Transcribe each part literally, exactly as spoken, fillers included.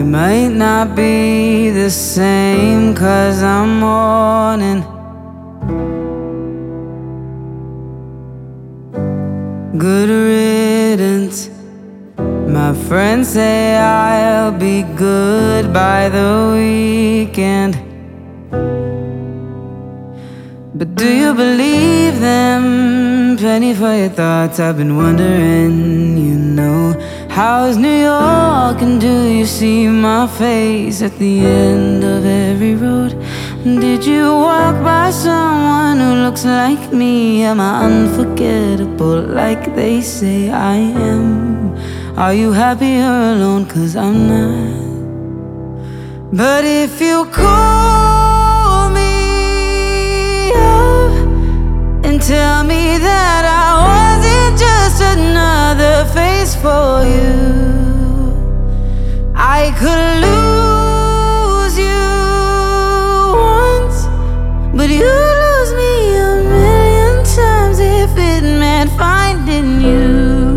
might not be the same, 'cause I'm mourning. Good riddance. My friends say I'll be good by the weekend, but do you believe them? Penny for your thoughts, I've been wondering, you know. How's New York, and do you see my face at the end of every road? Did you walk by someone who looks like me? Am I unforgettable like they say I am? Are you happier alone? 'Cause I'm not. But if you call me up and tell me that I wasn't just another face for you, I could lose you once, but you lose me a million times if it meant finding you.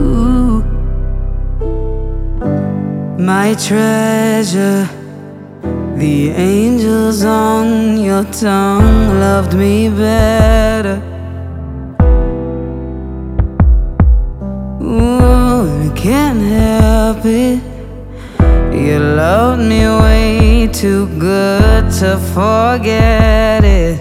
My treasure, the angels on your tongue loved me better. Ooh, I can't help it. You loved me way too good to forget it.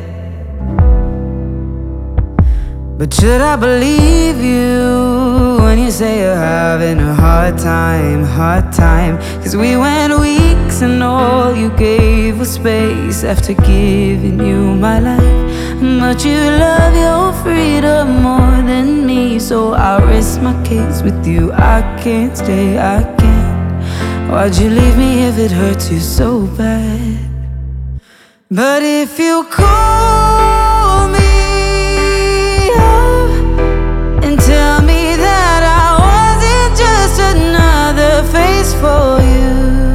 But should I believe you when you say you're having a hard time, hard time? 'Cause we went weeks and all you gave was space after giving you my life. But you love your freedom more than me, so I'll rest my case with you. I can't stay, I can't. Why'd you leave me if it hurts you so bad? But if you call me up and tell me that I wasn't just another face for you,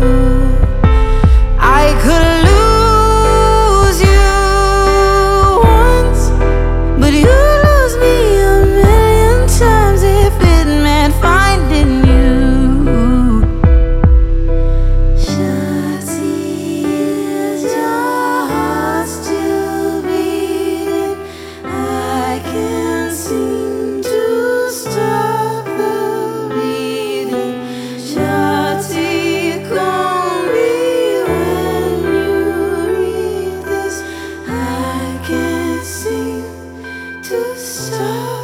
I could lose you once, but you lose me a million times if it meant finding you. Shawty, is your heart still beating? I can't seem to stop the beating. Shawty, call me when you read this. I can't seem to stop